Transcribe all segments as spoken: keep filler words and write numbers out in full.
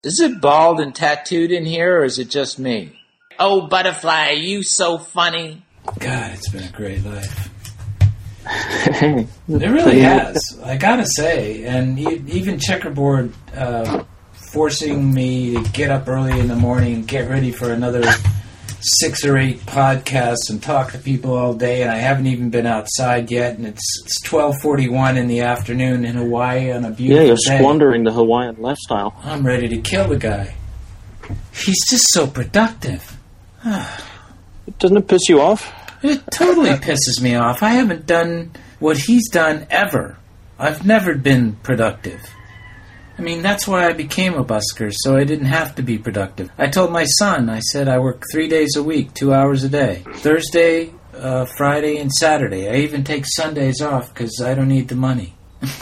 Is it bald and tattooed in here, or is it just me? Oh, Butterfly, are you so funny? God, it's been a great life. It really has, I gotta say. And even Checkerboard uh, forcing me to get up early in the morning and get ready for another six or eight podcasts and talk to people all day, and I haven't even been outside yet, and it's, it's twelve forty-one in the afternoon in Hawaii on a beautiful day. Yeah, you're day. Squandering the Hawaiian lifestyle. I'm ready to kill the guy. He's just so productive. Doesn't it piss you off? It totally pisses me off. I haven't done what he's done ever. I've never been productive. I mean, that's why I became a busker, so I didn't have to be productive. I told my son, I said I work three days a week, two hours a day. Thursday, uh, Friday, and Saturday. I even take Sundays off because I don't need the money.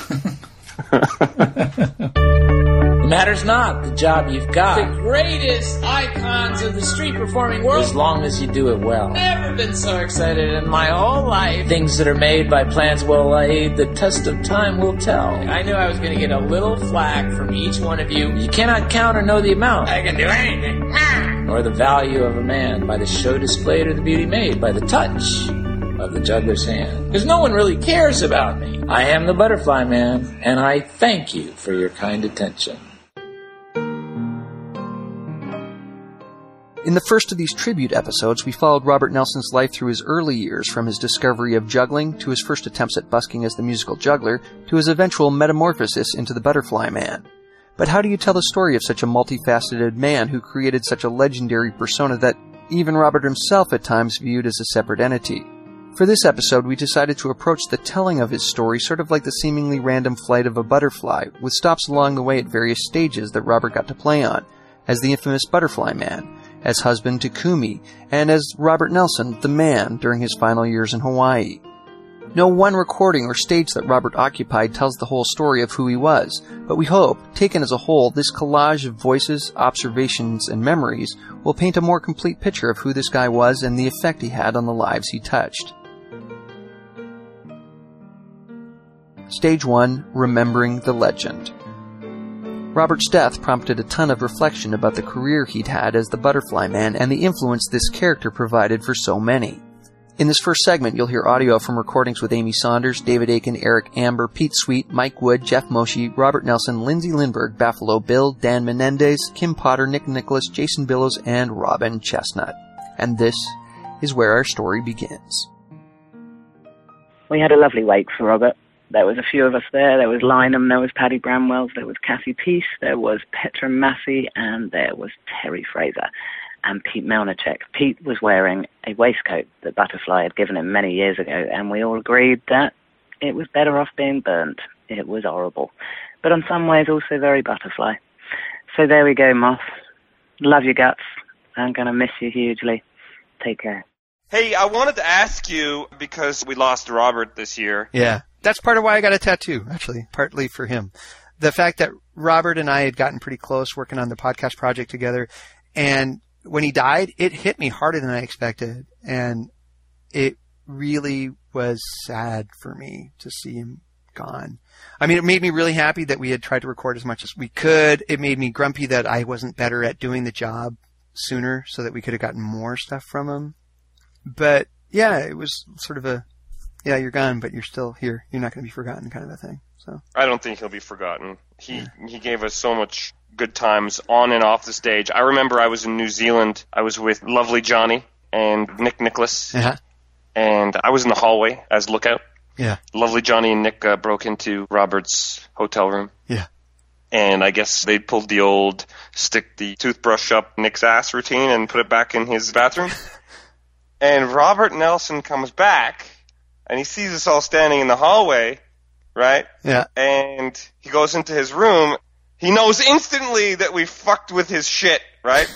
It matters not the job you've got. The greatest icons of the street performing world. As long as you do it well. Never been so excited in my whole life. Things that are made by plans well laid, the test of time will tell. I knew I was going to get a little flack from each one of you. You cannot count or know the amount. I can do anything. Nor the value of a man by the show displayed or the beauty made by the touch of the juggler's hand. Because no one really cares about me. I am the Butterfly Man, and I thank you for your kind attention. In the first of these tribute episodes, we followed Robert Nelson's life through his early years, from his discovery of juggling, to his first attempts at busking as the musical juggler, to his eventual metamorphosis into the Butterfly Man. But how do you tell the story of such a multifaceted man who created such a legendary persona that even Robert himself at times viewed as a separate entity? For this episode, we decided to approach the telling of his story sort of like the seemingly random flight of a butterfly, with stops along the way at various stages that Robert got to play on, as the infamous Butterfly Man, as husband to Kumi, and as Robert Nelson, the man, during his final years in Hawaii. No one recording or stage that Robert occupied tells the whole story of who he was, but we hope, taken as a whole, this collage of voices, observations, and memories will paint a more complete picture of who this guy was and the effect he had on the lives he touched. Stage one, Remembering the Legend. Robert's death prompted a ton of reflection about the career he'd had as the Butterfly Man and the influence this character provided for so many. In this first segment, you'll hear audio from recordings with Amy Saunders, David Aiken, Eric Amber, Pete Sweet, Mike Wood, Jeff Moshe, Robert Nelson, Lindsay Lindbergh, Buffalo Bill, Dan Menendez, Kim Potter, Nick Nicholas, Jason Billows, and Robin Chestnut. And this is where our story begins. We had a lovely wake for Robert. There was a few of us there. There was Lynham, there was Paddy Bramwells, there was Kathy Peace, there was Petra Massey, and there was Terry Fraser and Pete Melnicek. Pete was wearing a waistcoat that Butterfly had given him many years ago, and we all agreed that it was better off being burnt. It was horrible, but in some ways also very Butterfly. So there we go, Moth. Love your guts. I'm going to miss you hugely. Take care. Hey, I wanted to ask you, because we lost Robert this year. Yeah. That's part of why I got a tattoo, actually, partly for him. The fact that Robert and I had gotten pretty close working on the podcast project together, and when he died, it hit me harder than I expected, and it really was sad for me to see him gone. I mean, it made me really happy that we had tried to record as much as we could. It made me grumpy that I wasn't better at doing the job sooner so that we could have gotten more stuff from him. But, yeah, it was sort of a... Yeah, you're gone, but you're still here. You're not going to be forgotten, kind of a thing. So I don't think he'll be forgotten. He yeah. he gave us so much good times on and off the stage. I remember I was in New Zealand. I was with Lovely Johnny and Nick Nicholas, yeah. and I was in the hallway as lookout. Yeah, Lovely Johnny and Nick uh, broke into Robert's hotel room. Yeah, and I guess they pulled the old stick the toothbrush up Nick's ass routine and put it back in his bathroom. And Robert Nelson comes back. And he sees us all standing in the hallway, right? Yeah. And he goes into his room. He knows instantly that we fucked with his shit, right?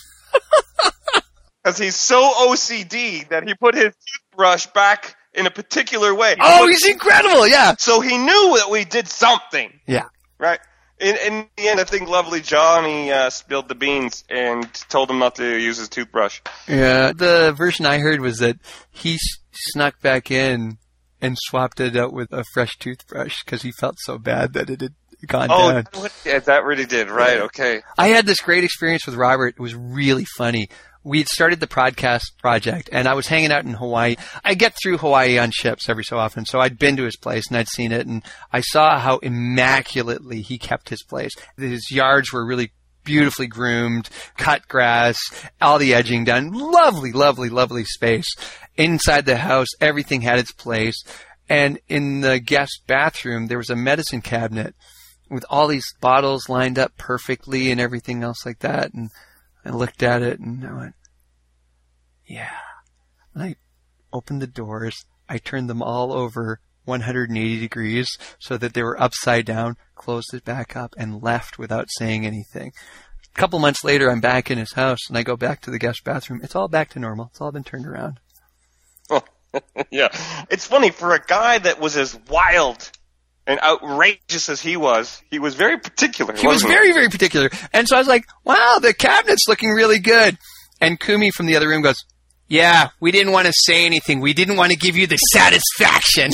Because he's so O C D that he put his toothbrush back in a particular way. Oh, he's incredible, yeah. So he knew that we did something. Yeah. Right? In, in the end, I think Lovely Johnny uh, spilled the beans and told him not to use his toothbrush. Yeah, the version I heard was that he snuck back in and swapped it out with a fresh toothbrush because he felt so bad that it had gone oh, down. Oh, yeah, that really did. Right, okay. I had this great experience with Robert. It was really funny. We had started the podcast project, and I was hanging out in Hawaii. I get through Hawaii on ships every so often, so I'd been to his place, and I'd seen it, and I saw how immaculately he kept his place. His yards were really beautifully groomed, cut grass, all the edging done. Lovely, lovely, lovely space. Inside the house, everything had its place. And in the guest bathroom, there was a medicine cabinet with all these bottles lined up perfectly and everything else like that. And I looked at it and I went, yeah. And I opened the doors. I turned them all over one hundred eighty degrees so that they were upside down, closed it back up, and left without saying anything. A couple months later, I'm back in his house, and I go back to the guest bathroom. It's all back to normal. It's all been turned around. Oh, yeah. It's funny, for a guy that was as wild and outrageous as he was, he was very particular. He was very, very particular. And so I was like, wow, the cabinet's looking really good. And Kumi from the other room goes, yeah, we didn't want to say anything. We didn't want to give you the satisfaction.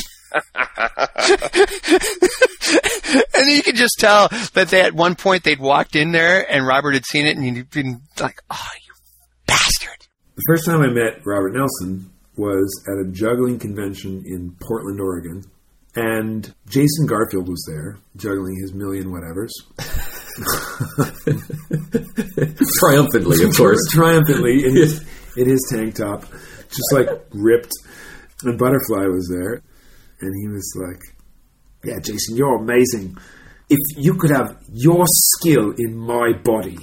And you could just tell that they, at one point they'd walked in there and Robert had seen it and he'd been like, oh, you bastard. The first time I met Robert Nelson was at a juggling convention in Portland, Oregon. And Jason Garfield was there, juggling his million whatevers. Triumphantly, of course. Triumphantly in his, in his tank top, just like ripped. And Butterfly was there. And he was like, yeah, Jason, you're amazing. If you could have your skill in my body,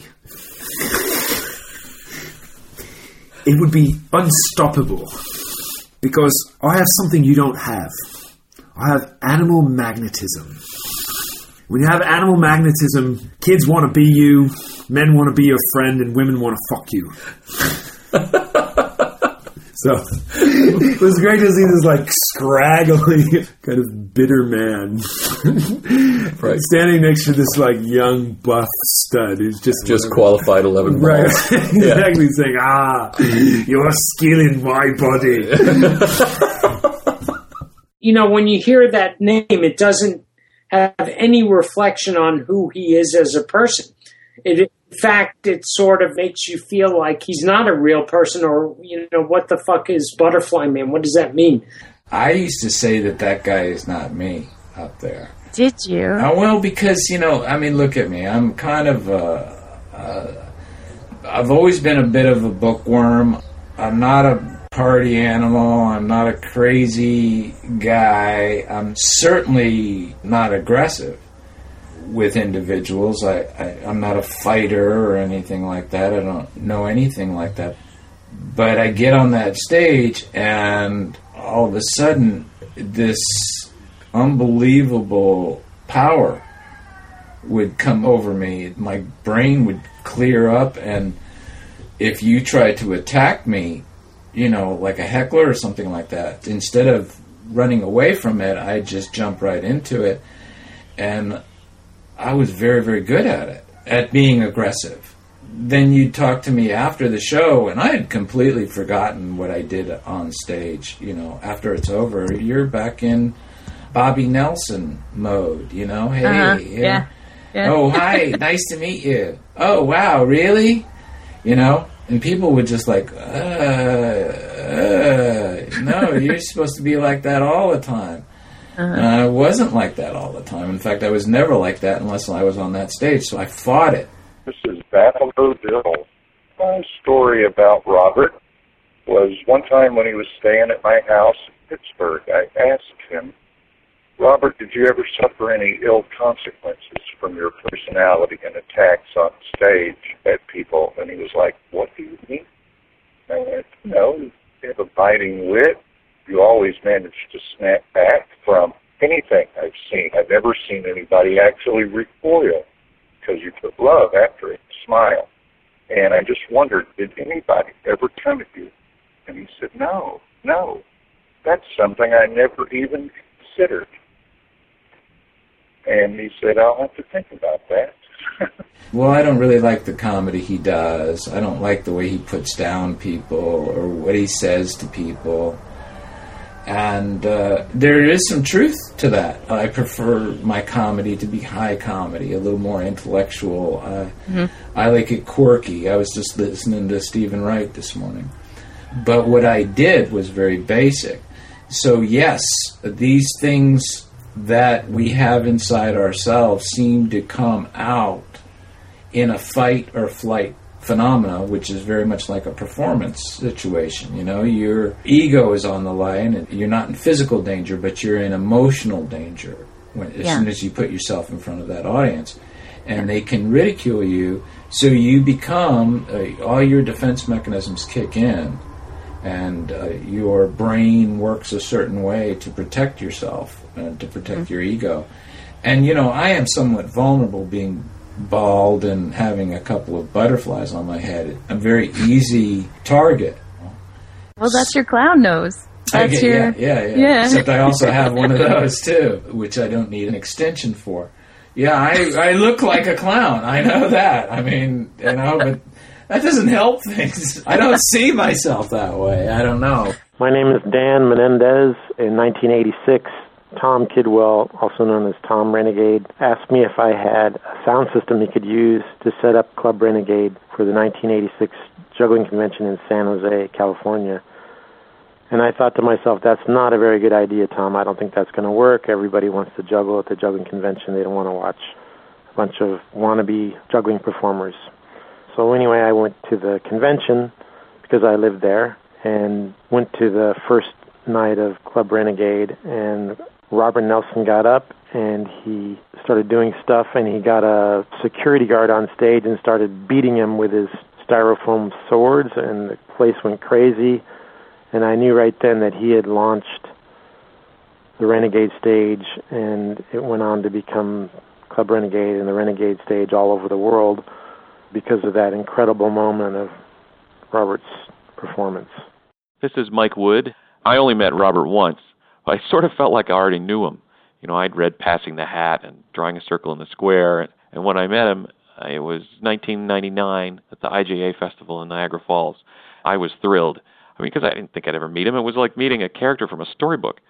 it would be unstoppable. Because I have something you don't have. I have animal magnetism. When you have animal magnetism, kids want to be you, men want to be your friend, and women want to fuck you. So it was great to see this like scraggly, kind of bitter man right. standing next to this like young buff stud who's just just whatever. qualified eleven right, balls. exactly yeah. saying, ah, your skill in my body. You know, when you hear that name, it doesn't have any reflection on who he is as a person. It, in fact, it sort of makes you feel like he's not a real person, or, you know, what the fuck is Butterfly Man? What does that mean? I used to say that that guy is not me up there. Did you? Uh, well, because, you know, I mean, look at me. I'm kind of a, a... I've always been a bit of a bookworm. I'm not a party animal. I'm not a crazy guy. I'm certainly not aggressive with individuals. I, I, I'm not a fighter or anything like that. I don't know anything like that. But I get on that stage and all of a sudden this unbelievable power would come over me. My brain would clear up, and if you tried to attack me, you know, like a heckler or something like that, instead of running away from it, I'd just jump right into it. And I was very, very good at it, at being aggressive. Then you'd talk to me after the show, and I had completely forgotten what I did on stage. You know, after it's over, you're back in Bobby Nelson mode, you know? Hey, uh-huh. yeah. yeah. yeah. Oh, hi, nice to meet you. Oh, wow, really? You know? And people would just like, uh, uh, no, you're supposed to be like that all the time. Uh-huh. And I wasn't like that all the time. In fact, I was never like that unless I was on that stage, so I fought it. This is Buffalo Bill. My story about Robert was one time when he was staying at my house in Pittsburgh, I asked him, Robert, did you ever suffer any ill consequences from your personality and attacks on stage at people? And he was like, what do you mean? And I went, no, you have a biting wit. You always manage to snap back from anything I've seen. I've never seen anybody actually recoil because you put love after it, smile. And I just wondered, did anybody ever come at you? And he said, no, no. That's something I never even considered. And he said, I'll have to think about that. Well, I don't really like the comedy he does. I don't like the way he puts down people or what he says to people. And uh, there is some truth to that. I prefer my comedy to be high comedy, a little more intellectual. Uh, mm-hmm. I like it quirky. I was just listening to Stephen Wright this morning. But what I did was very basic. So yes, these things that we have inside ourselves seem to come out in a fight or flight phenomena, which is very much like a performance situation. You know, your ego is on the line, and you're not in physical danger, but you're in emotional danger when, as yeah. soon as you put yourself in front of that audience. And they can ridicule you, so you become, uh, all your defense mechanisms kick in, and uh, your brain works a certain way to protect yourself, uh, to protect mm-hmm. your ego. And, you know, I am somewhat vulnerable being bald and having a couple of butterflies on my head. I'm a very easy target. Well, that's your clown nose. That's get, your yeah, yeah, yeah, yeah. Except I also have one of those too, which I don't need an extension for. Yeah, I I look like a clown. I know that. I mean, you know, but that doesn't help things. I don't see myself that way. I don't know. My name is Dan Menendez. In nineteen eighty-six, Tom Kidwell, also known as Tom Renegade, asked me if I had a sound system he could use to set up Club Renegade for the nineteen eighty-six juggling convention in San Jose, California. And I thought to myself, that's not a very good idea, Tom. I don't think that's going to work. Everybody wants to juggle at the juggling convention. They don't want to watch a bunch of wannabe juggling performers. So anyway, I went to the convention because I lived there and went to the first night of Club Renegade, and Robert Nelson got up and he started doing stuff, and he got a security guard on stage and started beating him with his styrofoam swords, and the place went crazy. And I knew right then that he had launched the Renegade stage, and it went on to become Club Renegade and the Renegade stage all over the world because of that incredible moment of Robert's performance. This is Mike Wood. I only met Robert once. I sort of felt like I already knew him. You know, I'd read Passing the Hat and Drawing a Circle in the Square, and when I met him, it was nineteen ninety-nine at the I J A Festival in Niagara Falls. I was thrilled. I mean, because I didn't think I'd ever meet him. It was like meeting a character from a storybook.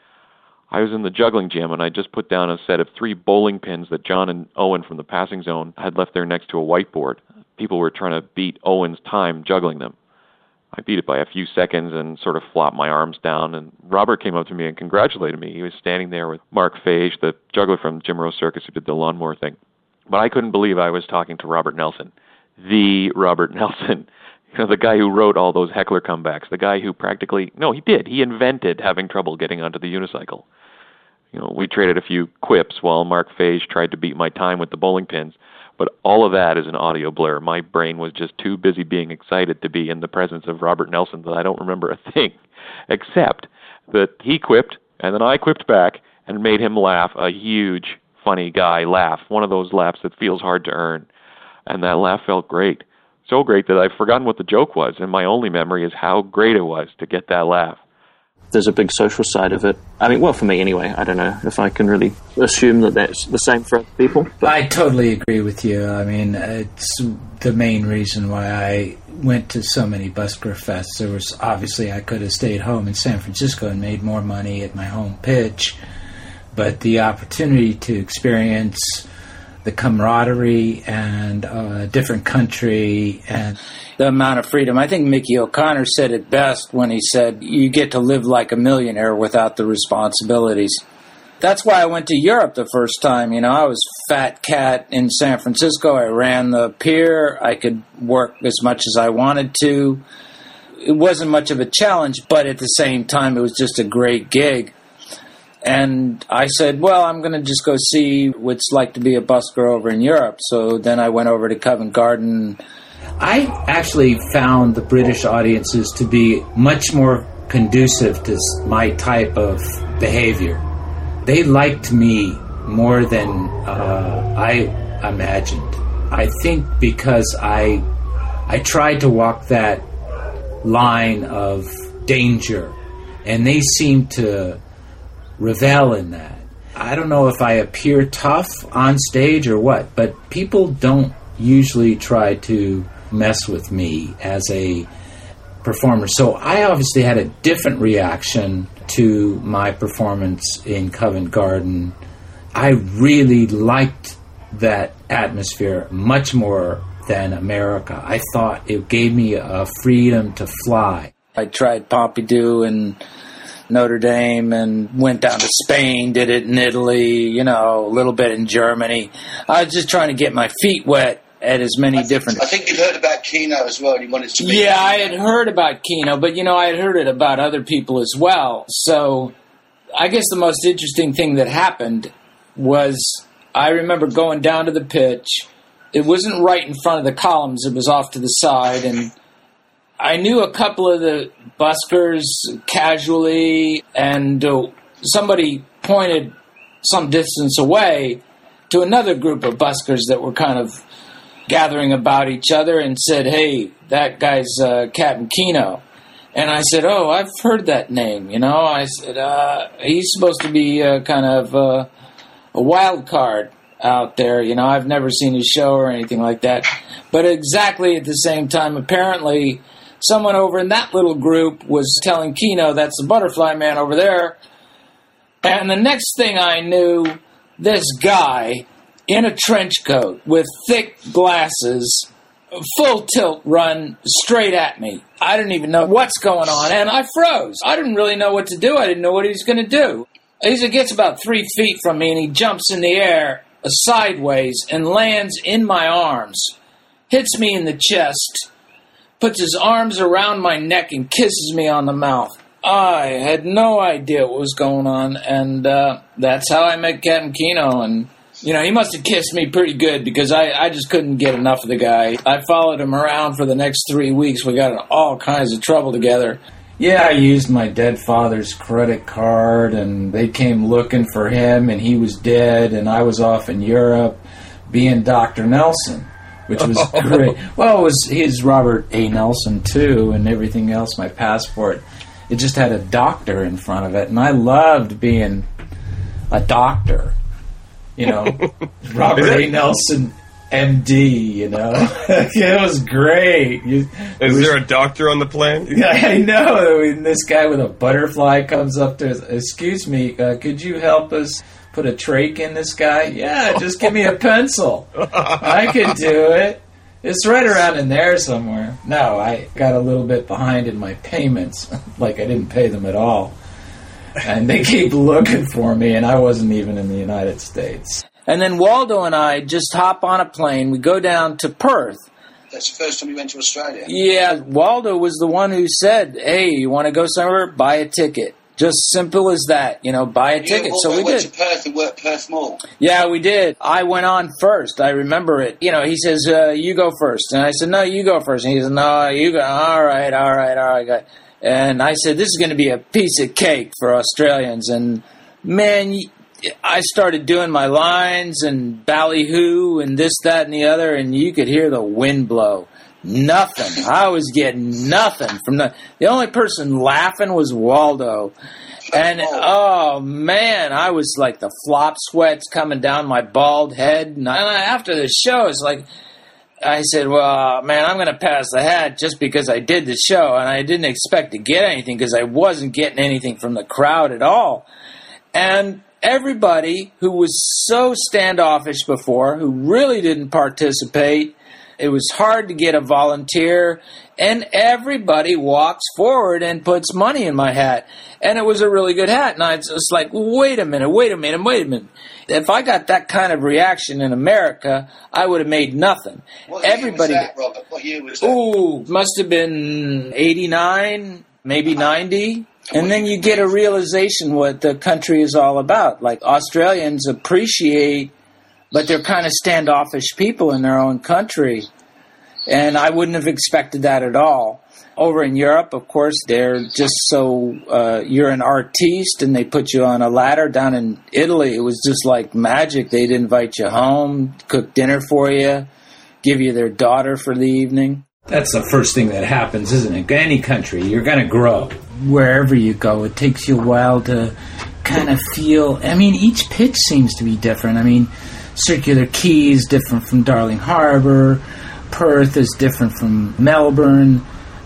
I was in the juggling gym, and I just put down a set of three bowling pins that John and Owen from the Passing Zone had left there next to a whiteboard. People were trying to beat Owen's time juggling them. I beat it by a few seconds and sort of flopped my arms down, and Robert came up to me and congratulated me. He was standing there with Mark Fage, the juggler from Jim Rose Circus who did the lawnmower thing. But I couldn't believe I was talking to Robert Nelson, the Robert Nelson. You know, the guy who wrote all those heckler comebacks, the guy who practically, no, he did. He invented having trouble getting onto the unicycle. You know, we traded a few quips while Mark Fage tried to beat my time with the bowling pins, but all of that is an audio blur. My brain was just too busy being excited to be in the presence of Robert Nelson that I don't remember a thing, except that he quipped, and then I quipped back and made him laugh, a huge, funny guy laugh, one of those laughs that feels hard to earn. And that laugh felt great. So great that I've forgotten what the joke was, and my only memory is how great it was to get that laugh. There's a big social side of it. I mean, well, for me anyway. I don't know if I can really assume that that's the same for other people. But I totally agree with you. I mean, it's the main reason why I went to so many Busker Fests. There was, obviously, I could have stayed home in San Francisco and made more money at my home pitch, but the opportunity to experience the camaraderie and a different country and the amount of freedom. I think Mickey O'Connor said it best when he said, you get to live like a millionaire without the responsibilities. That's why I went to Europe the first time. You know, I was fat cat in San Francisco. I ran the pier. I could work as much as I wanted to. It wasn't much of a challenge, but at the same time, it was just a great gig. And I said, well, I'm going to just go see what it's like to be a busker over in Europe. So then I went over to Covent Garden. I actually found the British audiences to be much more conducive to my type of behavior. They liked me more than uh, I imagined. I think because I, I tried to walk that line of danger, and they seemed to revel in that. I don't know if I appear tough on stage or what, but people don't usually try to mess with me as a performer. So I obviously had a different reaction to my performance in Covent Garden. I really liked that atmosphere much more than America. I thought it gave me a freedom to fly. I tried Pompidou and Notre Dame and went down to Spain, did it in Italy, you know, a little bit in Germany. I was just trying to get my feet wet at as many I different... I think you'd heard about Keno as well, and you wanted to be... Yeah, I had heard about Keno, but, you know, I had heard it about other people as well. So I guess the most interesting thing that happened was I remember going down to the pitch. It wasn't right in front of the columns. It was off to the side, and I knew a couple of the buskers casually, and uh, somebody pointed some distance away to another group of buskers that were kind of gathering about each other and said, "Hey, that guy's uh, Captain Keno." And I said, "Oh, I've heard that name, you know." I said, uh, he's supposed to be uh, kind of uh, a wild card out there, you know. I've never seen his show or anything like that. But exactly at the same time, apparently, someone over in that little group was telling Keno, "That's the Butterfly Man over there." And the next thing I knew, this guy in a trench coat with thick glasses, full tilt run straight at me. I didn't even know what's going on, and I froze. I didn't really know what to do. I didn't know what he was going to do. He gets about three feet from me, and he jumps in the air sideways and lands in my arms, hits me in the chest, puts his arms around my neck and kisses me on the mouth. I had no idea what was going on, and uh, that's how I met Captain Keno. And, you know, he must have kissed me pretty good because I, I just couldn't get enough of the guy. I followed him around for the next three weeks. We got in all kinds of trouble together. Yeah, I used my dead father's credit card, and they came looking for him, and he was dead, and I was off in Europe being Doctor Nelson, which was great. Well, it was he's Robert A. Nelson, too, and everything else, my passport. It just had a doctor in front of it, and I loved being a doctor. You know, Robert A. Nelson, M D, you know. It was great. You, Is was, there a doctor on the plane? Yeah, I know. I mean, this guy with a butterfly comes up to us. "Excuse me, uh, could you help us put a trach in this guy?" "Yeah, just give me a pencil. I could do it. It's right around in there somewhere." No, I got a little bit behind in my payments. Like I didn't pay them at all. And they keep looking for me, and I wasn't even in the United States. And then Waldo and I just hop on a plane. We go down to Perth. That's the first time you went to Australia? Yeah, Waldo was the one who said, "Hey, you want to go somewhere? Buy a ticket." Just simple as that, you know, buy a you ticket. Waldo So we went did. to Perth and worked Perth Mall? Yeah, we did. I went on first. I remember it. You know, he says, uh, "You go first." And I said, "No, you go first." And he said, "No, you go." All right, all right, all right. And I said, "This is going to be a piece of cake for Australians." And, man, I started doing my lines and ballyhoo and this, that, and the other, and you could hear the wind blow. Nothing. I was getting nothing from the... The only person laughing was Waldo. And, oh, man, I was like the flop sweats coming down my bald head. And I, after the show, it's like... I said, "Well, man, I'm going to pass the hat just because I did the show." And I didn't expect to get anything because I wasn't getting anything from the crowd at all. And everybody who was so standoffish before, who really didn't participate, it was hard to get a volunteer. And everybody walks forward and puts money in my hat. And it was a really good hat. And I was just like, wait a minute, wait a minute, wait a minute. If I got that kind of reaction in America, I would have made nothing. What Everybody, year was that, Robert? What year was that? Ooh, must have been eighty-nine, maybe ninety. And then you get a realization what the country is all about. Like, Australians appreciate, but they're kind of standoffish people in their own country. And I wouldn't have expected that at all. Over in Europe, of course, they're just so, uh, you're an artiste and they put you on a ladder. Down in Italy, it was just like magic. They'd invite you home, cook dinner for you, give you their daughter for the evening. That's the first thing that happens, isn't it? Any country, you're going to grow. Wherever you go, it takes you a while to kind of feel, I mean, each pitch seems to be different. I mean, Circular Quay is different from Darling Harbour. Perth is different from Melbourne.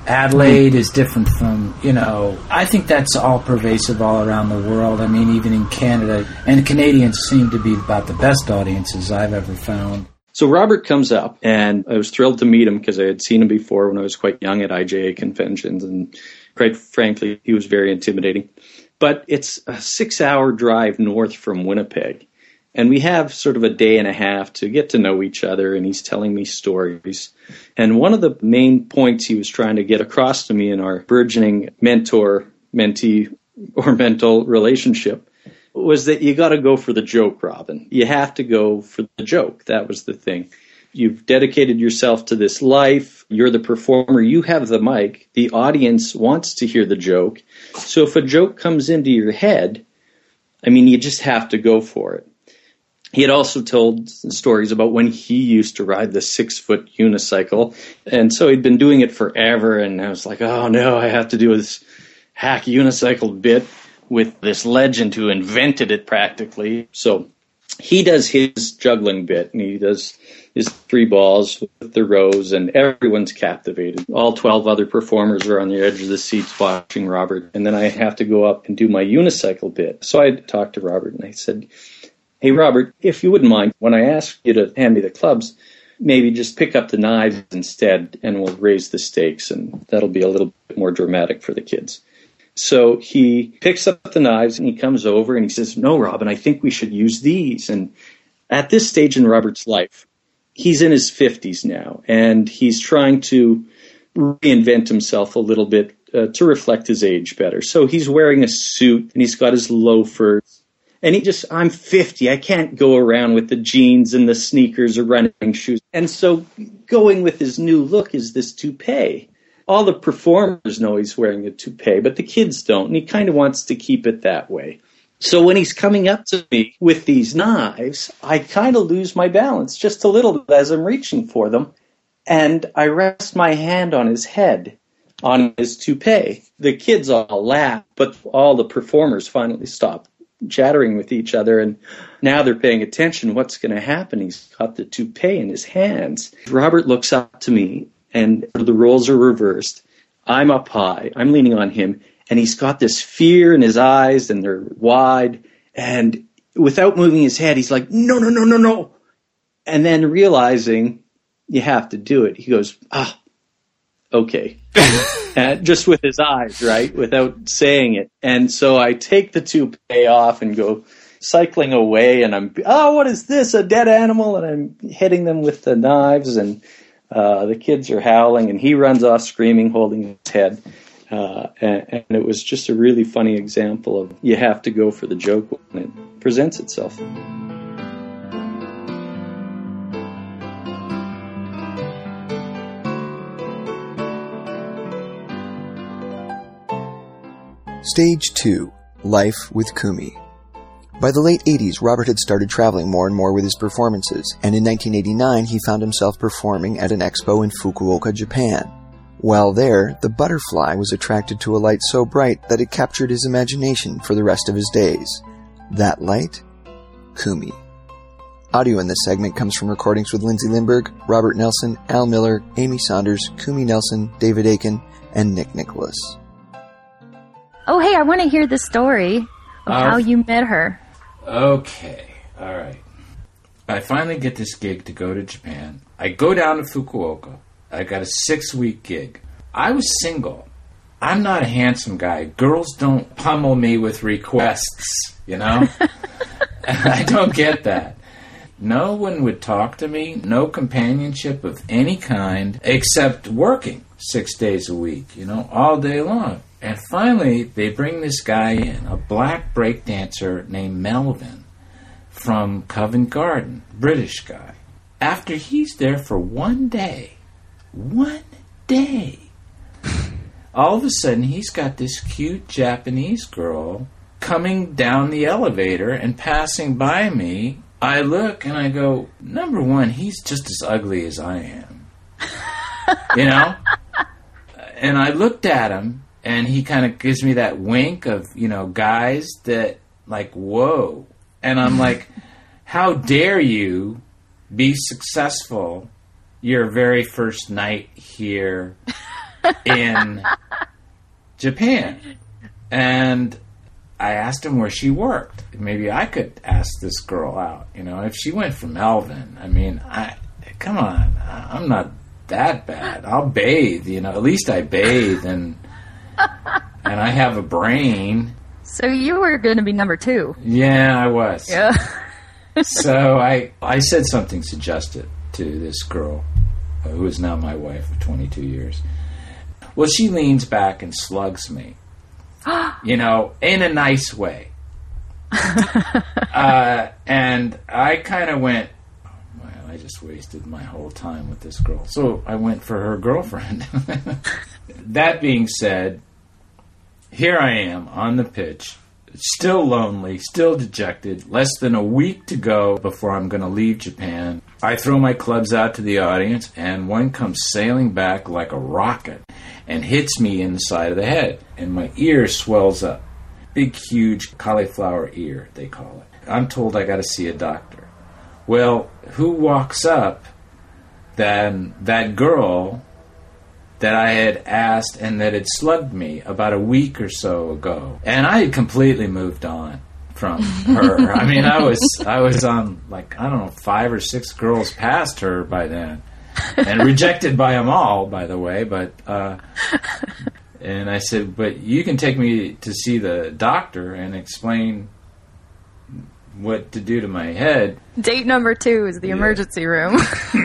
Adelaide is different from, you know, I think that's all pervasive all around the world. I mean, even in Canada. And Canadians seem to be about the best audiences I've ever found. So Robert comes up, and I was thrilled to meet him because I had seen him before when I was quite young at I J A conventions, and quite frankly, he was very intimidating. But it's a six-hour drive north from Winnipeg, and we have sort of a day and a half to get to know each other, and he's telling me stories. And one of the main points he was trying to get across to me in our burgeoning mentor-mentee or mental relationship was that you got to go for the joke, Robin. You have to go for the joke. That was the thing. You've dedicated yourself to this life. You're the performer. You have the mic. The audience wants to hear the joke. So if a joke comes into your head, I mean, you just have to go for it. He had also told stories about when he used to ride the six-foot unicycle. And so he'd been doing it forever, and I was like, oh, no, I have to do this hack unicycle bit with this legend who invented it practically. So he does his juggling bit, and he does his three balls with the rows, and everyone's captivated. All twelve other performers are on the edge of the seats watching Robert, and then I have to go up and do my unicycle bit. So I talked to Robert, and I said, hey, Robert, if you wouldn't mind, when I ask you to hand me the clubs, maybe just pick up the knives instead, and we'll raise the stakes, and that'll be a little bit more dramatic for the kids. So he picks up the knives, and he comes over, and he says, no, Robin, I think we should use these. And at this stage in Robert's life, he's in his fifties now, and he's trying to reinvent himself a little bit uh, to reflect his age better. So he's wearing a suit, and he's got his loafers. And he just, I'm fifty. I can't go around with the jeans and the sneakers or running shoes. And so going with his new look is this toupee. All the performers know he's wearing a toupee, but the kids don't. And he kind of wants to keep it that way. So when he's coming up to me with these knives, I kind of lose my balance just a little bit as I'm reaching for them. And I rest my hand on his head, on his toupee. The kids all laugh, but all the performers finally stop chattering with each other, and now they're paying attention. What's going to happen? He's got the toupee in his hands. Robert looks up to me, and the roles are reversed. I'm up high. I'm leaning on him, and he's got this fear in his eyes, and they're wide, and without moving his head, he's like, no, no, no, no, no. And then realizing you have to do it, he goes, ah, okay. Uh, just with his eyes, right, without saying it. And so I take the toupee off and go cycling away, and I'm, oh, what is this, a dead animal? And I'm hitting them with the knives, and uh, the kids are howling, and he runs off screaming, holding his head. Uh, and, and it was just a really funny example of you have to go for the joke when it presents itself. Stage two, Life with Kumi. By the late eighties, Robert had started traveling more and more with his performances, and in nineteen eighty-nine he found himself performing at an expo in Fukuoka, Japan. While there, the butterfly was attracted to a light so bright that it captured his imagination for the rest of his days. That light? Kumi. Audio in this segment comes from recordings with Lindsay Lindberg, Robert Nelson, Al Miller, Amy Saunders, Kumi Nelson, David Aiken, and Nick Nicholas. Oh, hey, I want to hear the story of uh, how you met her. Okay, all right. I finally get this gig to go to Japan. I go down to Fukuoka. I got a six-week gig. I was single. I'm not a handsome guy. Girls don't pummel me with requests, you know? I don't get that. No one would talk to me, no companionship of any kind, except working six days a week, you know, all day long. And finally, they bring this guy in, a black breakdancer named Melvin from Covent Garden, British guy. After he's there for one day, one day, all of a sudden he's got this cute Japanese girl coming down the elevator and passing by me. I look and I go, number one, he's just as ugly as I am. You know? And I looked at him, and he kind of gives me that wink of, you know, guys that, like, whoa. And I'm like, how dare you be successful your very first night here in Japan. And I asked him where she worked. Maybe I could ask this girl out. You know, if she went from Melvin, I mean, I come on, I'm not that bad. I'll bathe, you know. At least I bathe, and and I have a brain. So you were going to be number two. Yeah, I was. Yeah. So I I said something suggestive to this girl, uh, who is now my wife of twenty-two years. Well, she leans back and slugs me. You know, in a nice way. uh, and I kind of went, oh, well, I just wasted my whole time with this girl. So I went for her girlfriend. That being said, here I am on the pitch, still lonely, still dejected, less than a week to go before I'm going to leave Japan. I throw my clubs out to the audience, and one comes sailing back like a rocket and hits me in the side of the head, and my ear swells up. Big, huge cauliflower ear, they call it. I'm told I got to see a doctor. Well, who walks up than that girl that I had asked and that had slugged me about a week or so ago? And I had completely moved on from her. I mean, I was I was on, like, I don't know, five or six girls past her by then. And rejected by them all, by the way, but uh, and I said, but you can take me to see the doctor and explain what to do to my head. Date number two is the yeah. emergency room.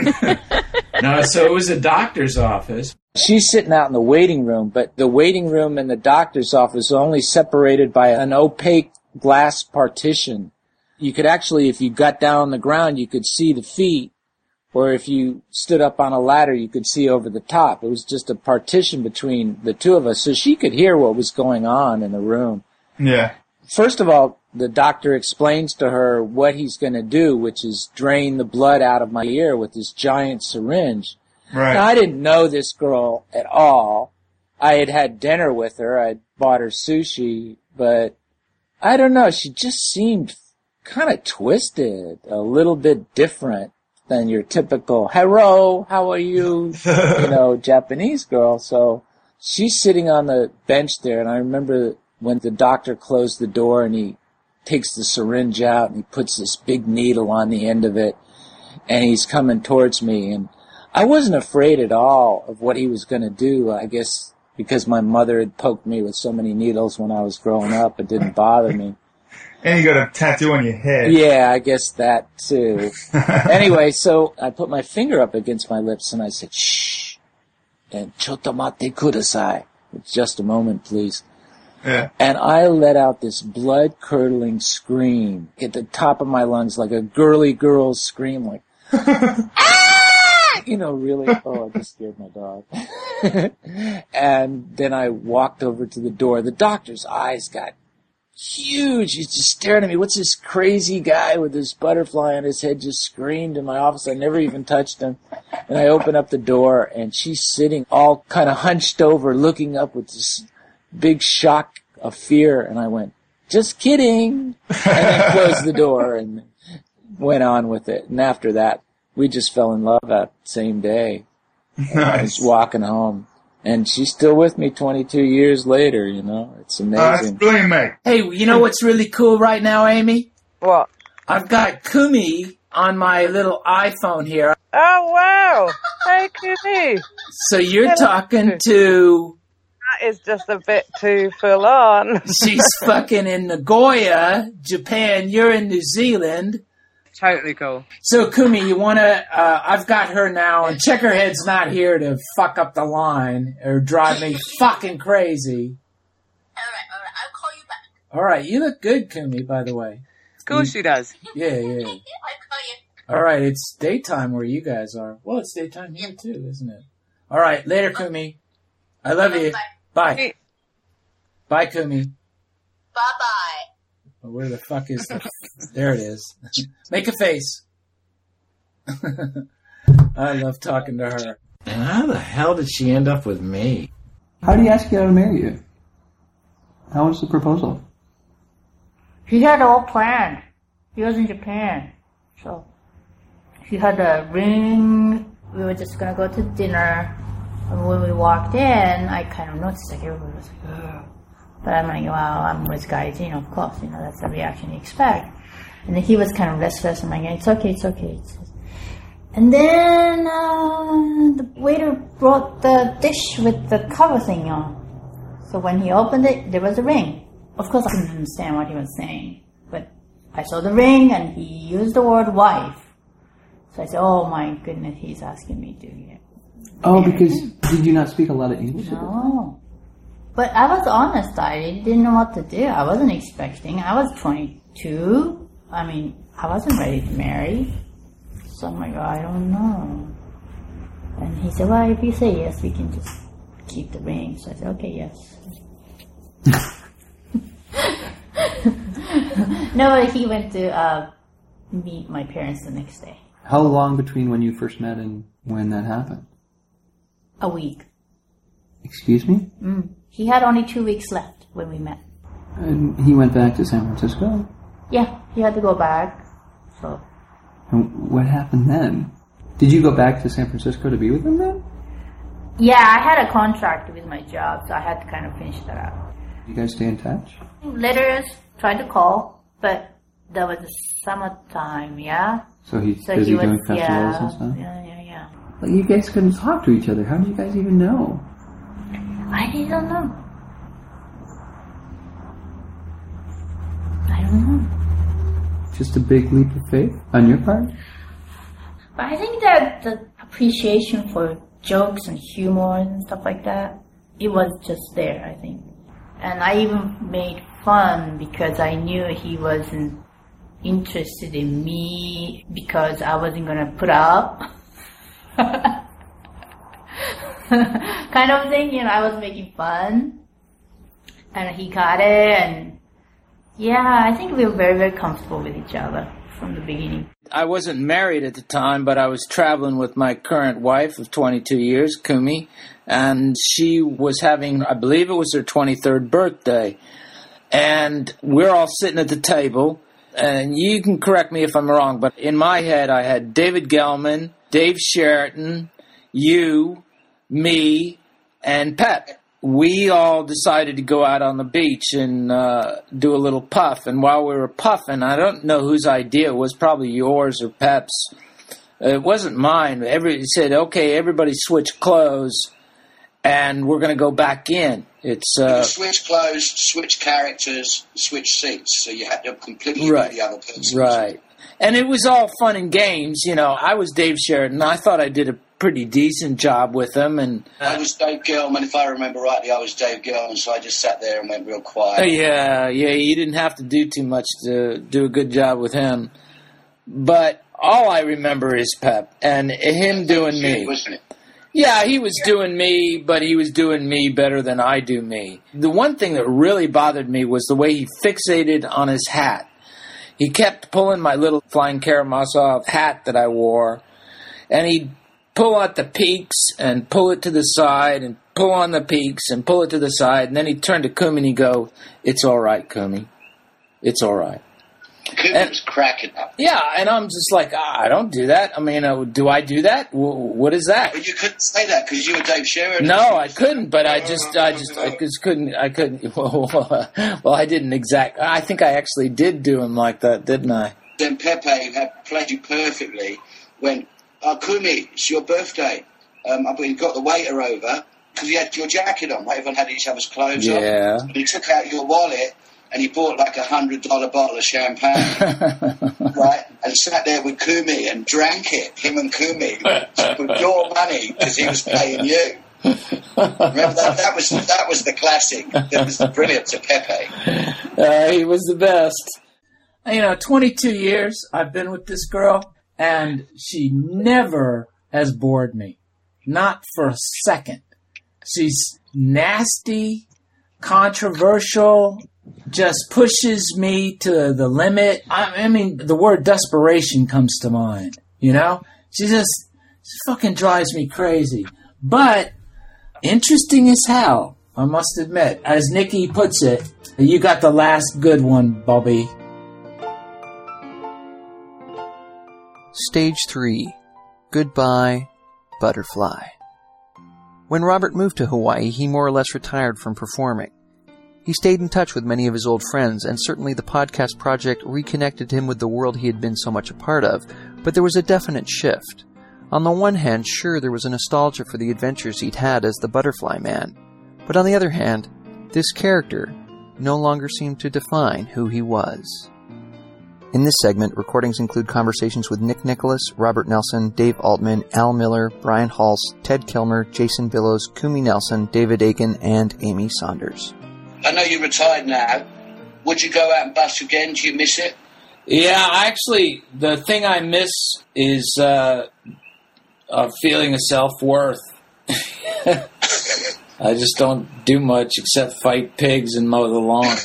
No, so it was a doctor's office. She's sitting out in the waiting room, but the waiting room and the doctor's office are only separated by an opaque glass partition. You could actually, if you got down on the ground, you could see the feet. Or if you stood up on a ladder, you could see over the top. It was just a partition between the two of us, so she could hear what was going on in the room. Yeah. First of all, the doctor explains to her what he's going to do, which is drain the blood out of my ear with this giant syringe. Right. Now, I didn't know this girl at all. I had had dinner with her. I'd bought her sushi, but I don't know. She just seemed kind of twisted, a little bit different than your typical, hello, how are you, you know, Japanese girl. So she's sitting on the bench there, and I remember when the doctor closed the door and he takes the syringe out and he puts this big needle on the end of it, and he's coming towards me. And I wasn't afraid at all of what he was going to do, I guess because my mother had poked me with so many needles when I was growing up, it didn't bother me. And you got a tattoo on your head. Yeah, I guess that too. Anyway, so I put my finger up against my lips and I said, shh, and chotomate kudasai. Just a moment, please. Yeah. And I let out this blood-curdling scream at the top of my lungs, like a girly girl's scream, like, ah! You know, really, oh, I just scared my dog. And then I walked over to the door. The doctor's eyes got huge. He's just staring at me. What's this crazy guy with this butterfly on his head just screamed in my office? I never even touched him. And I open up the door, and she's sitting all kind of hunched over, looking up with this big shock of fear. And I went, just kidding. And then closed the door and went on with it. And after that, we just fell in love that same day. Nice. I was walking home. And she's still with me twenty-two years later, you know. It's amazing. Oh, that's brilliant, mate. Hey, you know what's really cool right now, Amy? What? I've got Kumi on my little iPhone here. Oh, wow. Hey, Kumi. So you're talking to... That is just a bit too full on. She's fucking in Nagoya, Japan. You're in New Zealand. Totally cool. So, Kumi, you want to... Uh, I've got her now, and Checkerhead's not here to fuck up the line or drive me fucking crazy. All right, all right. I'll call you back. All right. You look good, Kumi, by the way. Of course she does. Yeah, yeah. I'll call you. All right. It's daytime where you guys are. Well, it's daytime here, too, isn't it? All right. Later, Kumi. I love you. Bye. Bye, Bye Kumi. Bye-bye. Where the fuck is the... There it is. Make a face. I love talking to her. And how the hell did she end up with me? How did he ask you to marry you? How was the proposal? He had it all planned. He was in Japan. So he had a ring. We were just going to go to dinner. And when we walked in, I kind of noticed like everybody was like, ugh. But I'm like, well, I'm with guys, you know, of course, you know, that's the reaction you expect. And then he was kind of restless. I'm like, it's okay, it's okay. It's and then uh, the waiter brought the dish with the cover thing on. So when he opened it, there was a ring. Of course, I couldn't understand what he was saying. But I saw the ring, and he used the word wife. So I said, oh my goodness, he's asking me to get Oh, married. because did you not speak a lot of English? No. But I was honest. I didn't know what to do. I wasn't expecting. I was twenty-two. I mean, I wasn't ready to marry. So I'm like, oh, I don't know. And he said, well, if you say yes, we can just keep the ring. So I said, okay, yes. No, but he went to uh, meet my parents the next day. How long between when you first met and when that happened? A week. Excuse me? Mm. He had only two weeks left when we met. And he went back to San Francisco? Yeah, he had to go back. So. And what happened then? Did you go back to San Francisco to be with him then? Yeah, I had a contract with my job, so I had to kind of finish that out. You guys stay in touch? Letters, tried to call, but there was a summertime, yeah? So he's so busy he was, doing festivals yeah, and stuff? Yeah, yeah, yeah. Like, you guys couldn't talk to each other. How do you guys even know? I don't know. I don't know. Just a big leap of faith on your part? But I think that the appreciation for jokes and humor and stuff like that, it was just there, I think. And I even made fun because I knew he wasn't interested in me because I wasn't going to put up. Kind of thing, you know, I was making fun. And he got it, and yeah, I think we were very, very comfortable with each other from the beginning. I wasn't married at the time, but I was traveling with my current wife of twenty-two years, Kumi, and she was having, I believe it was her twenty-third birthday. And we're all sitting at the table, and you can correct me if I'm wrong, but in my head I had David Gelman, Dave Sheraton, you, me, and Pep. We all decided to go out on the beach and uh, do a little puff. And while we were puffing, I don't know whose idea it was, probably yours or Pep's. It wasn't mine. Every said, okay, everybody switch clothes, and we're going to go back in. It's uh, switch clothes, switch characters, switch seats. So you had to completely right, be the other person. Right. And it was all fun and games. You know, I was Dave Sheraton. I thought I did a pretty decent job with him. And uh, I was Dave Gelman. If I remember rightly, I was Dave Gelman, so I just sat there and went real quiet. Uh, yeah, yeah, you didn't have to do too much to do a good job with him. But all I remember is Pep and him doing me. Wasn't it? Yeah, he was doing me, but he was doing me better than I do me. The one thing that really bothered me was the way he fixated on his hat. He kept pulling my little Flying Karamazov hat that I wore, and he'd pull out the peaks and pull it to the side and pull on the peaks and pull it to the side, and then he'd turn to Kumi and he'd go, "It's all right, Kumi. It's all right." Kumi was cracking up. Yeah, and I'm just like, ah, I don't do that. I mean, uh, do I do that? W- what is that? But you couldn't say that because you were Dave Sheraton. No, I couldn't. But I just, I just, I just couldn't. I couldn't. Well, I didn't exact. I think I actually did do him like that, didn't I? Then Pepe, who had played you perfectly, went, "Oh, Kumi, it's your birthday. Um, I've got the waiter over because you had your jacket on. Right? Everyone had each other's clothes on. Yeah. And he took out your wallet. And he bought like a hundred dollar bottle of champagne, right? And sat there with Kumi and drank it, him and Kumi, with your money because he was paying you. Remember that? That was that was the classic. That was the brilliance of Pepe. Uh, he was the best. You know, twenty-two years I've been with this girl, and she never has bored me, not for a second. She's nasty, controversial. Just pushes me to the limit. I, I mean, the word desperation comes to mind, you know? She just she fucking drives me crazy. But interesting as hell, I must admit. As Nikki puts it, you got the last good one, Bobby. Stage three. Goodbye, Butterfly. When Robert moved to Hawaii, he more or less retired from performing. He stayed in touch with many of his old friends, and certainly the podcast project reconnected him with the world he had been so much a part of, but there was a definite shift. On the one hand, sure, there was a nostalgia for the adventures he'd had as the Butterfly Man, but on the other hand, this character no longer seemed to define who he was. In this segment, recordings include conversations with Nick Nicholas, Robert Nelson, Dave Altman, Al Miller, Brian Hulse, Ted Kilmer, Jason Billows, Kumi Nelson, David Aiken, and Amy Saunders. I know you're retired now. Would you go out and bus again? Do you miss it? Yeah, actually, the thing I miss is uh, a feeling of self-worth. I just don't do much except fight pigs and mow the lawn.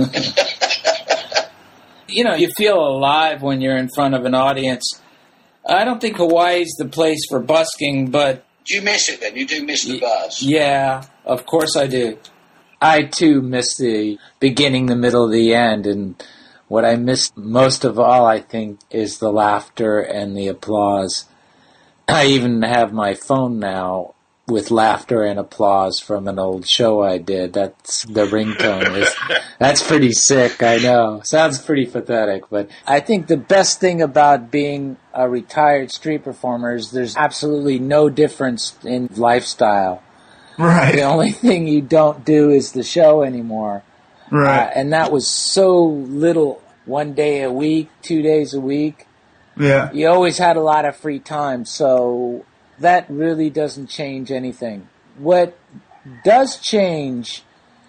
You know, you feel alive when you're in front of an audience. I don't think Hawaii's the place for busking, but... Do you miss it then? You do miss the bars? Yeah, of course I do. I, too, miss the beginning, the middle, the end, and what I miss most of all, I think, is the laughter and the applause. I even have my phone now with laughter and applause from an old show I did. That's the ringtone. Is, that's pretty sick, I know. Sounds pretty pathetic, but I think the best thing about being a retired street performer is there's absolutely no difference in lifestyle. Right. The only thing you don't do is the show anymore. Right. Uh, and that was so little, one day a week, two days a week. Yeah. You always had a lot of free time, so that really doesn't change anything. What does change,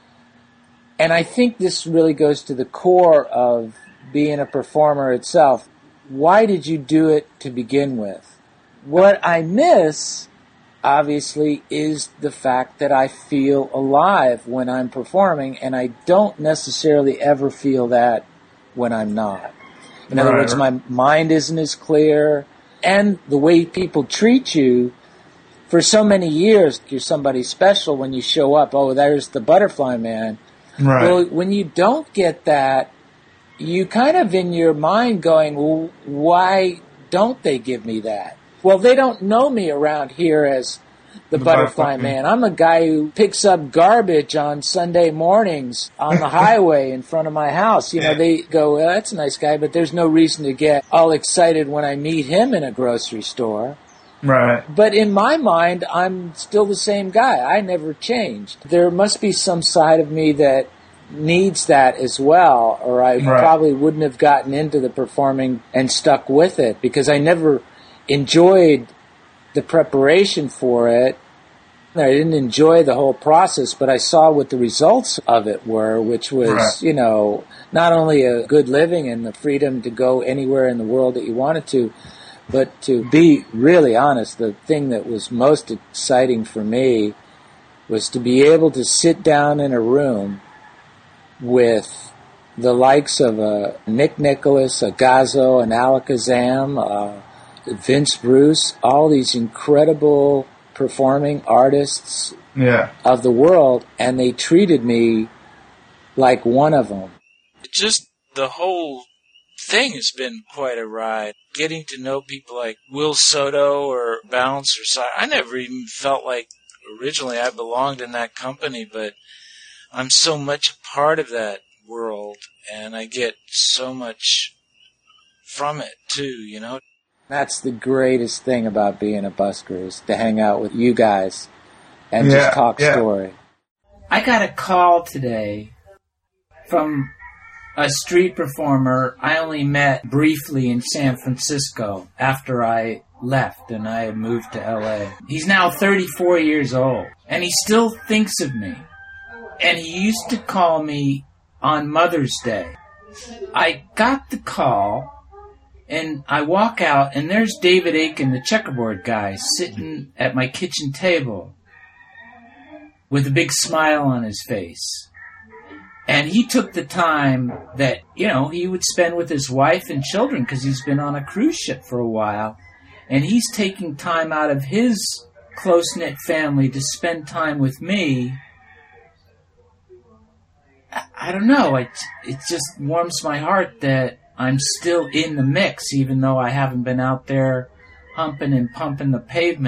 and I think this really goes to the core of being a performer itself, why did you do it to begin with? What I miss, obviously, is the fact that I feel alive when I'm performing, and I don't necessarily ever feel that when I'm not. In other Right. words, my mind isn't as clear, and the way people treat you, for so many years, you're somebody special when you show up. Oh, there's the Butterfly Man. Right. Well, when you don't get that, you kind of in your mind going, well, why don't they give me that? Well, they don't know me around here as the, The Butterfly Butterfly Man. I'm a guy who picks up garbage on Sunday mornings on the highway in front of my house. You know, they go, well, that's a nice guy, but there's no reason to get all excited when I meet him in a grocery store. Right. But in my mind, I'm still the same guy. I never changed. There must be some side of me that needs that as well, or I Right. probably wouldn't have gotten into the performing and stuck with it, because I never enjoyed the preparation for it. I didn't enjoy the whole process, but I saw what the results of it were, which was, Right. you know, not only a good living and the freedom to go anywhere in the world that you wanted to, but to be really honest, the thing that was most exciting for me was to be able to sit down in a room with the likes of a Nick Nicholas, a Gazzo, an Alakazam, uh, Vince Bruce, all these incredible performing artists Yeah. of the world, and they treated me like one of them. Just the whole thing has been quite a ride. Getting to know people like Will Soto or Bounce or Si, I never even felt like originally I belonged in that company, but I'm so much a part of that world, and I get so much from it too, you know. That's the greatest thing about being a busker, is to hang out with you guys and Yeah, just talk yeah. story. I got a call today from a street performer I only met briefly in San Francisco after I left and I had moved to L A. He's now thirty-four years old, and he still thinks of me. And he used to call me on Mother's Day. I got the call, and I walk out, and there's David Aiken, the checkerboard guy, sitting at my kitchen table with a big smile on his face. And he took the time that, you know, he would spend with his wife and children, because he's been on a cruise ship for a while. And he's taking time out of his close-knit family to spend time with me. I, I don't know. It, it just warms my heart that I'm still in the mix, even though I haven't been out there humping and pumping the pavement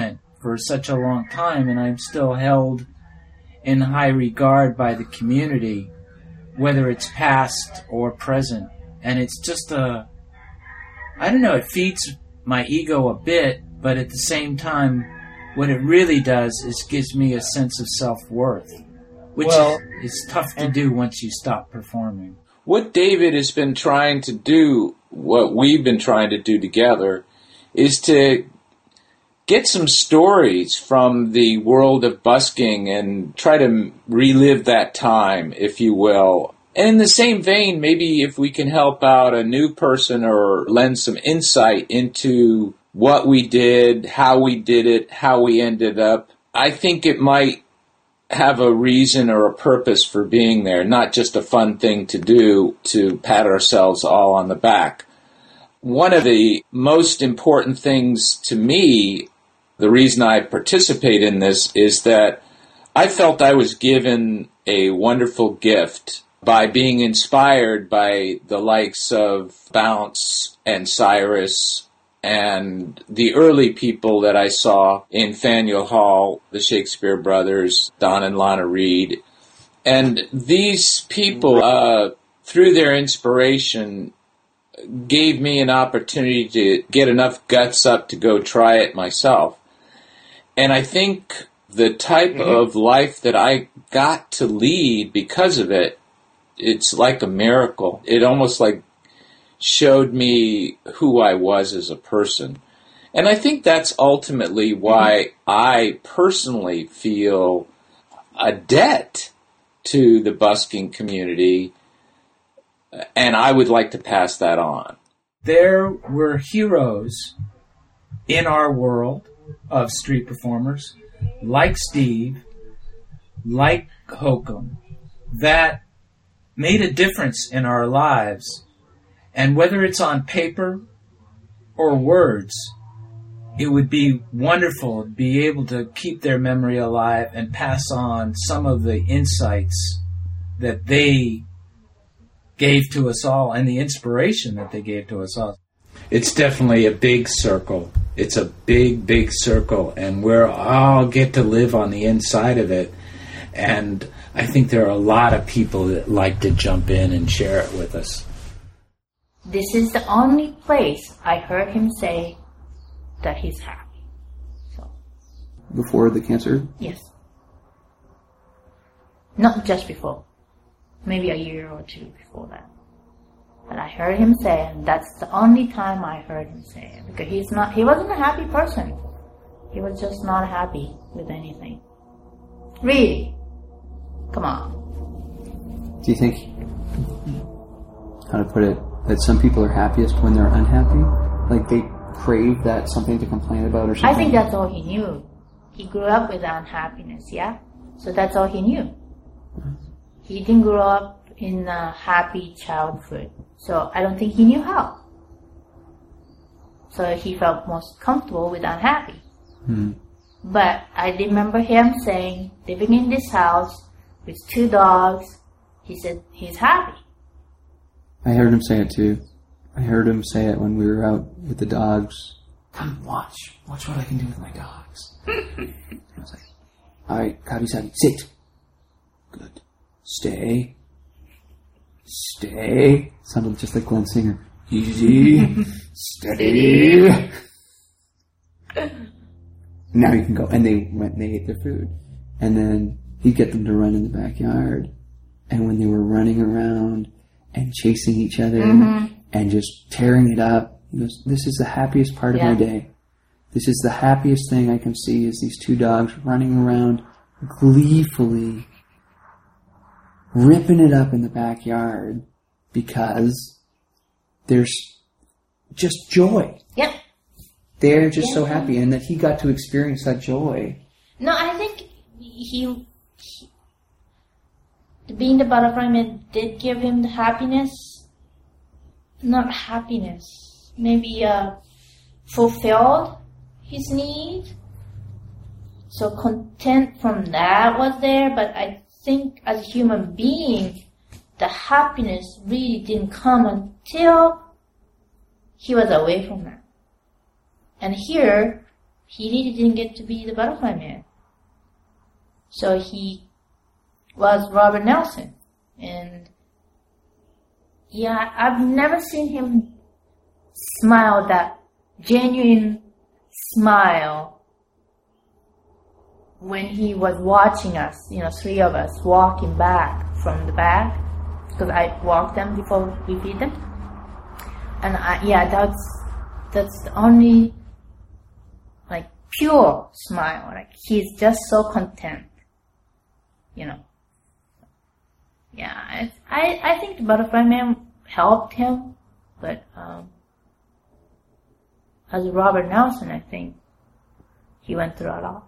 for such a long time, and I'm still held in high regard by the community, whether it's past or present. And it's just a, I don't know, it feeds my ego a bit, but at the same time, what it really does is gives me a sense of self-worth, which Well, is, is tough to do once you stop performing. What David has been trying to do, what we've been trying to do together, is to get some stories from the world of busking and try to relive that time, if you will. And in the same vein, maybe if we can help out a new person or lend some insight into what we did, how we did it, how we ended up, I think it might have a reason or a purpose for being there, not just a fun thing to do to pat ourselves all on the back. One of the most important things to me, the reason I participate in this, is that I felt I was given a wonderful gift by being inspired by the likes of Bounce and Cyrus and the early people that I saw in Faneuil Hall, the Shakespeare Brothers, Don and Lana Reed. And these people, uh, through their inspiration, gave me an opportunity to get enough guts up to go try it myself. And I think the type mm-hmm. of life that I got to lead because of it, it's like a miracle. It almost like showed me who I was as a person. And I think that's ultimately why I personally feel a debt to the busking community, and I would like to pass that on. There were heroes in our world of street performers, like Steve, like Hokum, that made a difference in our lives. And whether it's on paper or words, it would be wonderful to be able to keep their memory alive and pass on some of the insights that they gave to us all and the inspiration that they gave to us all. It's definitely a big circle. It's a big, big circle, and we're all get to live on the inside of it. And I think there are a lot of people that like to jump in and share it with us. This is the only place I heard him say that he's happy. So. Before the cancer? Yes. Not just before. Maybe a year or two before that. But I heard him say, and that's the only time I heard him say it. Because he's not, he wasn't a happy person. He was just not happy with anything. Really. Come on. Do you think, how to put it, that some people are happiest when they're unhappy? Like they crave that something to complain about or something? I think that's all he knew. He grew up with unhappiness, yeah? So that's all he knew. He didn't grow up in a happy childhood. So I don't think he knew how. So he felt most comfortable with unhappy. Hmm. But I remember him saying, living in this house with two dogs, he said he's happy. I heard him say it too. I heard him say it when we were out with the dogs. Come watch. Watch what I can do with my dogs. I was like, alright, Kabi-san, sit. Good. Stay. Stay. Sounded just like Glenn Singer. Easy. Steady. Now you can go. And they went and they ate their food. And then he'd get them to run in the backyard. And when they were running around and chasing each other mm-hmm. and just tearing it up, he goes, this is the happiest part yeah. of my day. This is the happiest thing I can see is these two dogs running around gleefully ripping it up in the backyard because there's just joy. Yep. They're just yeah. so happy, and that he got to experience that joy. No, I think he, he being the butterfly man did give him the happiness. Not happiness. Maybe uh, fulfilled his need. So content from that was there, but I think as a human being, the happiness really didn't come until he was away from that. And here, he really didn't get to be the Butterfly Man. So he was Robert Nelson. And yeah, I've never seen him smile that genuine smile when he was watching us, you know, three of us walking back from the back, because I walk them before we feed them. And I, yeah, that's that's the only like pure smile. Like he's just so content, you know. Yeah, I I, I think the Butterfly Man helped him, but um, as Robert Nelson, I think he went through a lot.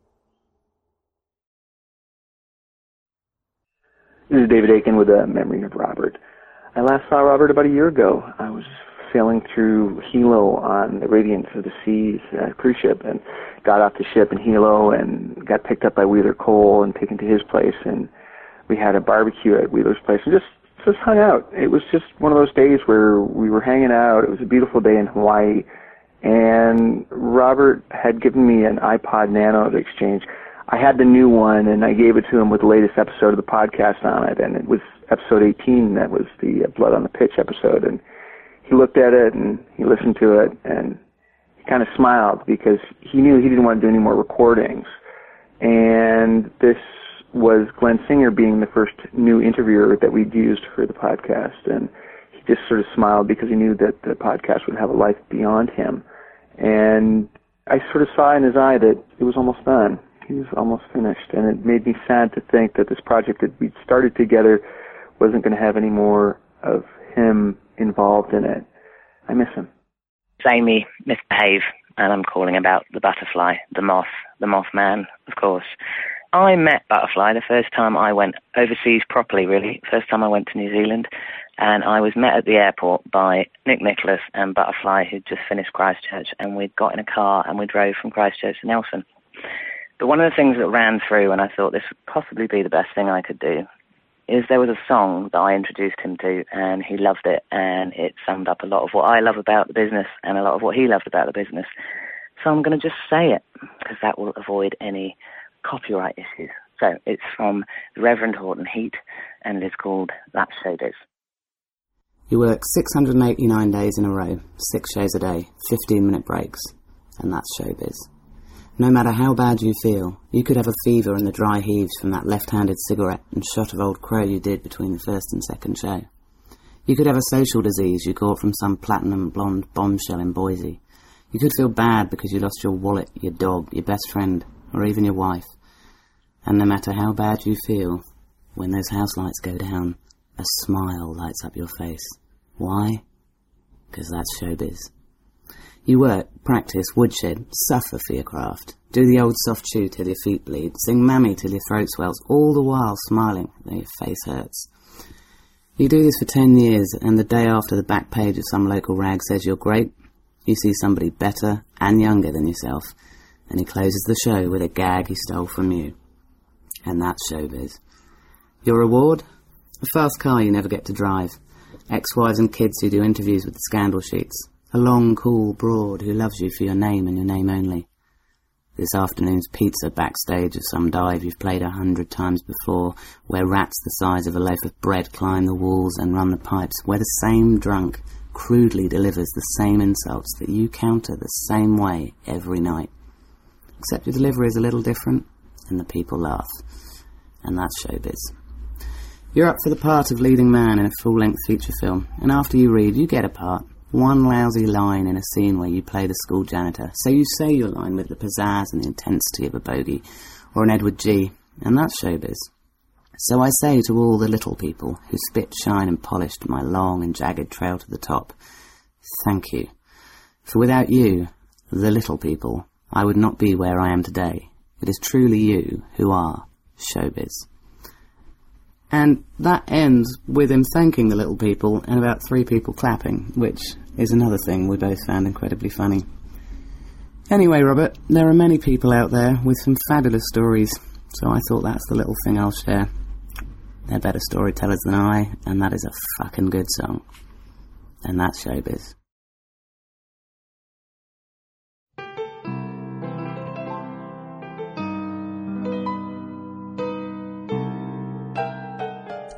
This is David Aiken with a memory of Robert. I last saw Robert about a year ago. I was sailing through Hilo on the Radiance of the Seas uh, cruise ship, and got off the ship in Hilo and got picked up by Wheeler Cole and taken to his place, and we had a barbecue at Wheeler's place and just just hung out. It was just one of those days where we were hanging out. It was a beautiful day in Hawaii, and Robert had given me an iPod Nano to exchange. I had the new one, and I gave it to him with the latest episode of the podcast on it, and it was episode eighteen. That was the Blood on the Pitch episode, and he looked at it, and he listened to it, and he kind of smiled because he knew he didn't want to do any more recordings. And this was Glenn Singer being the first new interviewer that we'd used for the podcast, and he just sort of smiled because he knew that the podcast would have a life beyond him. And I sort of saw in his eye that it was almost done. He was almost finished, and it made me sad to think that this project that we'd started together wasn't going to have any more of him involved in it. I miss him. It's Amy, Misbehave, and I'm calling about the butterfly, the moth, the Mothman, of course. I met Butterfly the first time I went overseas properly, really, first time I went to New Zealand, and I was met at the airport by Nick Nicholas and Butterfly, who'd just finished Christchurch, and we got in a car and we drove from Christchurch to Nelson. But one of the things that ran through, and I thought this would possibly be the best thing I could do, is there was a song that I introduced him to, and he loved it, and it summed up a lot of what I love about the business and a lot of what he loved about the business. So I'm going to just say it, because that will avoid any copyright issues. So it's from the Reverend Horton Heat, and it is called That's Showbiz. You work six hundred eighty-nine days in a row, six shows a day, fifteen minute breaks, and that's showbiz. No matter how bad you feel, you could have a fever and the dry heaves from that left-handed cigarette and shot of Old Crow you did between the first and second show. You could have a social disease you caught from some platinum blonde bombshell in Boise. You could feel bad because you lost your wallet, your dog, your best friend, or even your wife. And no matter how bad you feel, when those house lights go down, a smile lights up your face. Why? Because that's showbiz. You work, practice, woodshed, suffer for your craft, do the old soft chew till your feet bleed, sing mammy till your throat swells, all the while smiling though your face hurts. You do this for ten years, and the day after the back page of some local rag says you're great, you see somebody better and younger than yourself, and he closes the show with a gag he stole from you. And that's showbiz. Your reward? A fast car you never get to drive, ex-wives and kids who do interviews with the scandal sheets, a long, cool broad who loves you for your name and your name only. This afternoon's pizza backstage of some dive you've played a hundred times before, where rats the size of a loaf of bread climb the walls and run the pipes, where the same drunk crudely delivers the same insults that you counter the same way every night. Except your delivery is a little different, and the people laugh. And that's showbiz. You're up for the part of leading man in a full-length feature film, and after you read, you get a part. One lousy line in a scene where you play the school janitor. So you say your line with the pizzazz and the intensity of a bogey, or an Edward G., and that's showbiz. So I say to all the little people who spit, shine and polished my long and jagged trail to the top, thank you. For without you, the little people, I would not be where I am today. It is truly you who are showbiz. And that ends with him thanking the little people and about three people clapping, which is another thing we both found incredibly funny. Anyway, Robert, there are many people out there with some fabulous stories, so I thought that's the little thing I'll share. They're better storytellers than I, and that is a fucking good song. And that's showbiz.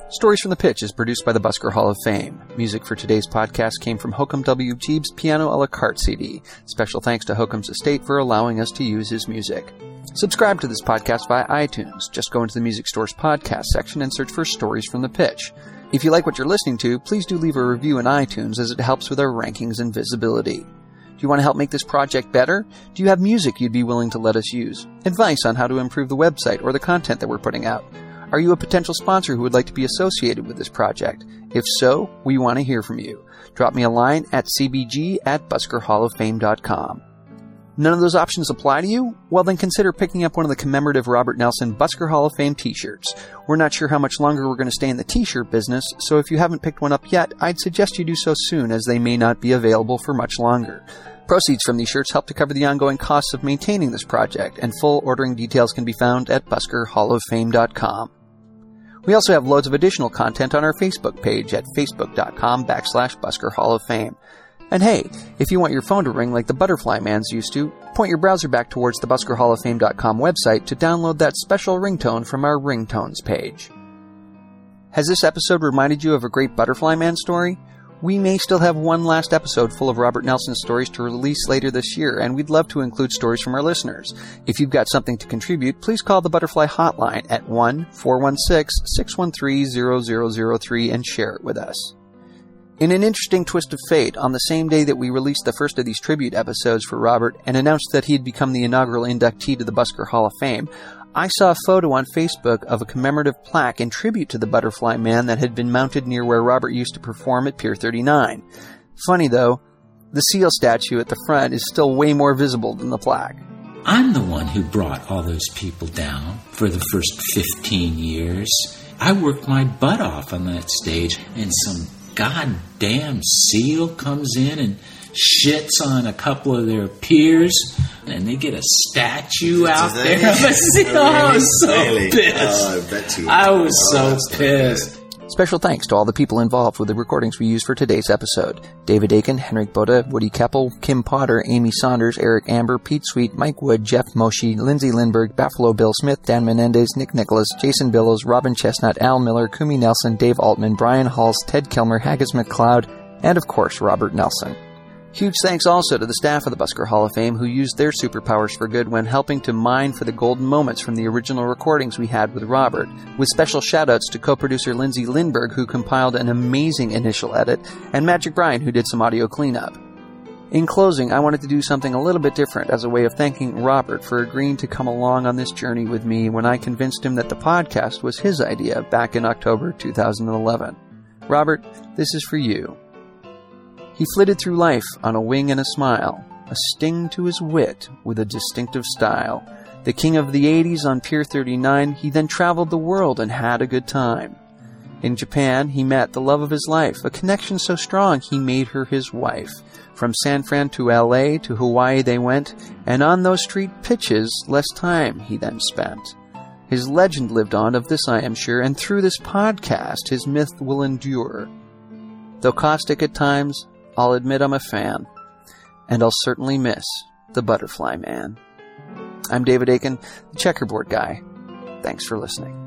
Stories from the Pitch is produced by the Busker Hall of Fame. Music for today's podcast came from Hokum W. Jeeb's Piano a la carte C D. Special thanks to Hokum's estate for allowing us to use his music. Subscribe to this podcast via iTunes. Just go into the Music Store's podcast section and search for Stories from the Pitch. If you like what you're listening to, please do leave a review in iTunes as it helps with our rankings and visibility. Do you want to help make this project better? Do you have music you'd be willing to let us use? Advice on how to improve the website or the content that we're putting out? Are you a potential sponsor who would like to be associated with this project? If so, we want to hear from you. Drop me a line at c b g at busker hall of fame dot com. None of those options apply to you? Well, then consider picking up one of the commemorative Robert Nelson Busker Hall of Fame t-shirts. We're not sure how much longer we're going to stay in the t-shirt business, so if you haven't picked one up yet, I'd suggest you do so soon, as they may not be available for much longer. Proceeds from these shirts help to cover the ongoing costs of maintaining this project, and full ordering details can be found at busker hall of fame dot com. We also have loads of additional content on our Facebook page at facebook.com backslash Busker Hall of Fame. And hey, if you want your phone to ring like the Butterfly Mans used to, point your browser back towards the busker hall of fame dot com website to download that special ringtone from our ringtones page. Has this episode reminded you of a great Butterfly Man story? We may still have one last episode full of Robert Nelson stories to release later this year, and we'd love to include stories from our listeners. If you've got something to contribute, please call the Butterfly Hotline at one four one six, six one three, zero zero zero three and share it with us. In an interesting twist of fate, on the same day that we released the first of these tribute episodes for Robert and announced that he had become the inaugural inductee to the Busker Hall of Fame, I saw a photo on Facebook of a commemorative plaque in tribute to the Butterfly Man that had been mounted near where Robert used to perform at Pier thirty-nine. Funny though, the seal statue at the front is still way more visible than the plaque. I'm the one who brought all those people down for the first fifteen years. I worked my butt off on that stage, and some goddamn seal comes in and shits on a couple of their peers, and they get a statue out there of a seal. I was so Really? pissed. Oh, I bet you. I was Oh, so that's not pissed. Special thanks to all the people involved with the recordings we used for today's episode. David Aiken, Henrik Boda, Woody Keppel, Kim Potter, Amy Saunders, Eric Amber, Pete Sweet, Mike Wood, Jeff Moshe, Lindsay Lindberg, Buffalo Bill Smith, Dan Menendez, Nick Nicholas, Jason Billows, Robin Chestnut, Al Miller, Kumi Nelson, Dave Altman, Brian Halls, Ted Kilmer, Haggis McLeod, and of course Robert Nelson. Huge thanks also to the staff of the Busker Hall of Fame who used their superpowers for good when helping to mine for the golden moments from the original recordings we had with Robert, with special shoutouts to co-producer Lindsay Lindberg who compiled an amazing initial edit, and Magic Brian who did some audio cleanup. In closing, I wanted to do something a little bit different as a way of thanking Robert for agreeing to come along on this journey with me when I convinced him that the podcast was his idea back in October two thousand eleven. Robert, this is for you. He flitted through life on a wing and a smile, a sting to his wit with a distinctive style. The king of the eighties on Pier thirty-nine, he then traveled the world and had a good time. In Japan, he met the love of his life, a connection so strong he made her his wife. From San Fran to L A to Hawaii they went, and on those street pitches less time he then spent. His legend lived on, of this I am sure, and through this podcast his myth will endure. Though caustic at times, I'll admit I'm a fan, and I'll certainly miss the Butterfly Man. I'm David Aiken, the checkerboard guy. Thanks for listening.